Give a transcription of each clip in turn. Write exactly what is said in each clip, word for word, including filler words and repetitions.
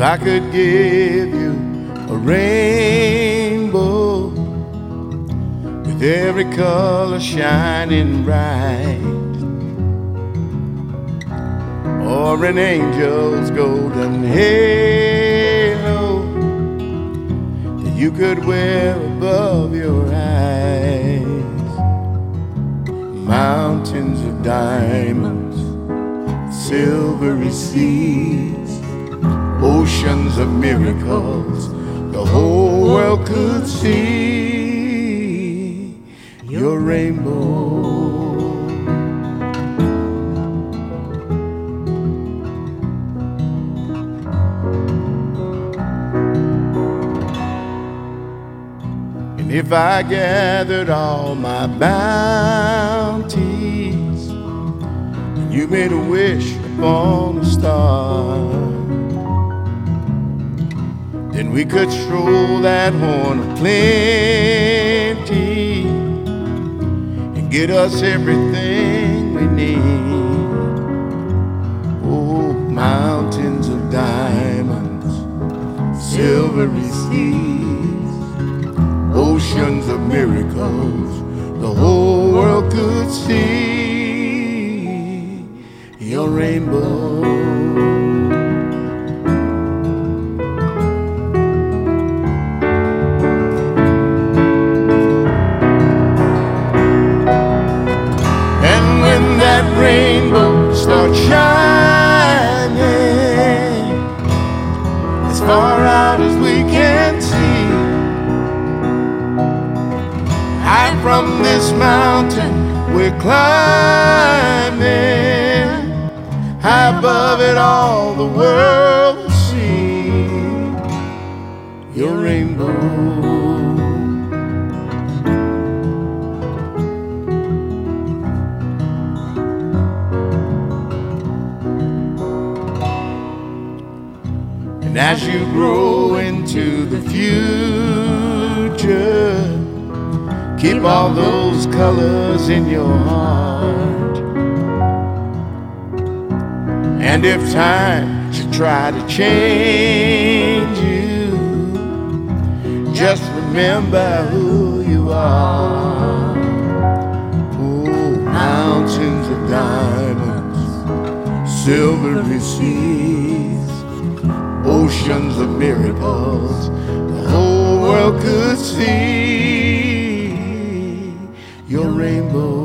I could give you a rainbow with every color shining bright, or an angel's golden halo that you could wear above your eyes. Mountains of diamonds, silvery seas, oceans of miracles the whole world could see. Your rainbow. And if I gathered all my bounties and you made a wish upon a star, then we could stroll that horn of plenty and get us everything we need. Oh, mountains of diamonds, silvery seas, oceans of miracles the whole world could see. Your rainbow. Rainbow start shining as far out as we can see. High from this mountain we're climbing, high above it all the world will see. Your rainbow. And as you grow into the future, keep all those colors in your heart. And if time should try to change you, just remember who you are. Oh, mountains of diamonds, silvery seas, oceans of miracles the whole world could see. Your rainbow.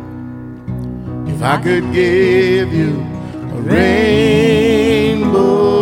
If I could give you a rainbow